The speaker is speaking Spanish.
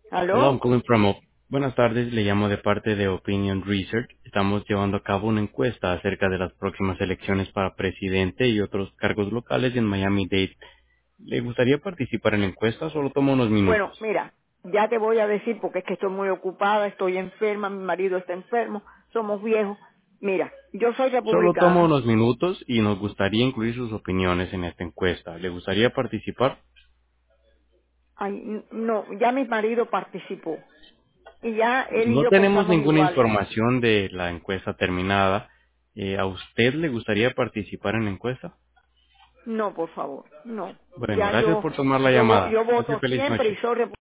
Hello, ¿Aló? I'm calling from Buenas tardes, le llamo de parte de Opinion Research. Estamos llevando a cabo una encuesta acerca de las próximas elecciones para presidente y otros cargos locales en Miami-Dade. ¿Le gustaría participar en la encuesta? Solo toma unos Bueno, minutos. mira, ya te voy a decir porque es que estoy muy ocupada, estoy enferma, mi marido está enfermo, somos viejos. Mira, yo soy Solo toma republicana. unos minutos y nos gustaría incluir sus opiniones en esta encuesta. ¿Le gustaría participar? Ay, no, ya mi marido participó. Y ya él y No yo tenemos pensamos ninguna igual. información de la encuesta terminada. ¿A usted le gustaría participar en la encuesta? No, por favor, no. Bueno, Ya gracias yo, por tomar la llamada. yo Pase voto feliz siempre noche. y soy